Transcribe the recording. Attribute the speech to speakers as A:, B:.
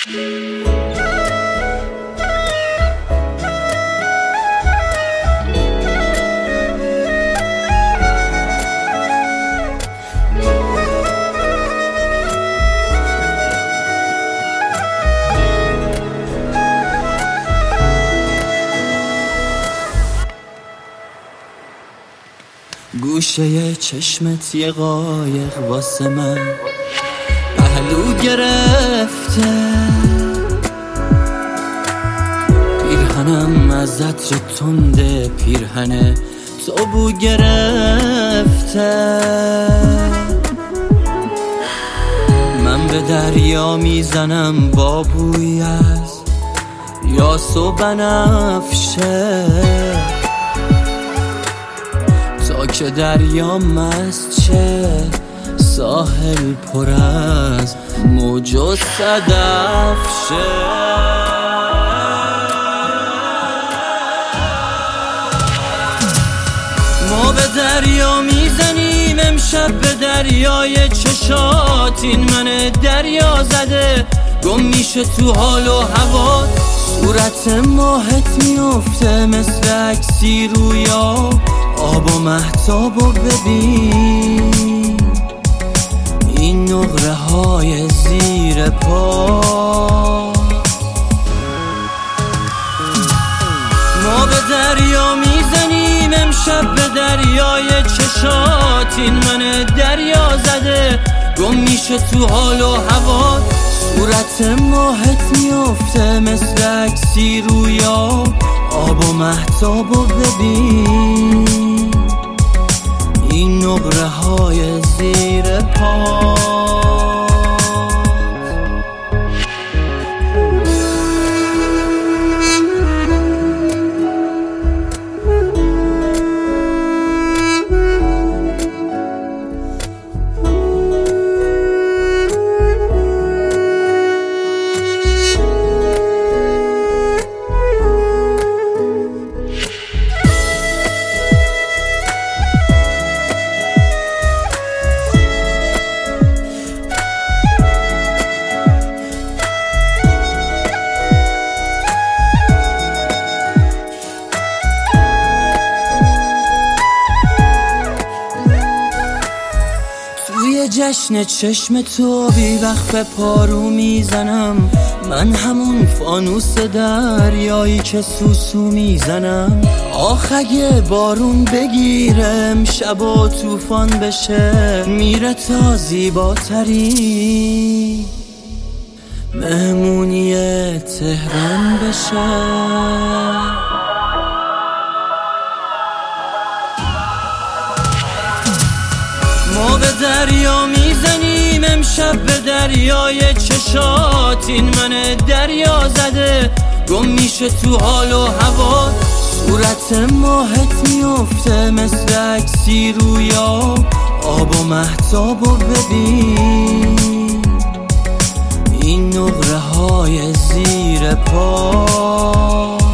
A: گوشه چشمت یه قایق واسه من پهلو گرفته، پیرهنم از عطر تنده پیرهن تو بو گرفته. من به دریا میزنم با بوی از یاس و بنفشه، تا که دریا مست شه، ساحل پر از موج و صدف شه. ما به دریا میزنیم امشب، به دریای چشات این من دریا زده گم میشه تو حال و هوا. صورت ماهت میفته مثل عکسی رویا، آب و مهتاب و ببین این نقره های زیر پا. ما به دریا میزنیم امشب، به دریای چشات این من دریا زده گم میشه تو حال و هوا. صورت ماهت میفته مثل عکسی رویا، آب و مهتاب و ببین این نقره های زیر پا. جشن چشم تو بی وقت پارو میزنم، من همون فانوس دریایی که سوسو میزنم. آخ اگه بارون بگیرم شب و طوفان بشه، میره تا زیباتری مهمونی تهران بشه. ما به دریا میزنیم امشب، به دریای چشات این من دریا زده گم میشه تو حال و هوا. صورت ماهت میفته مثل عکسی رویا، آب و مهتاب و ببین این نقره های زیر پا.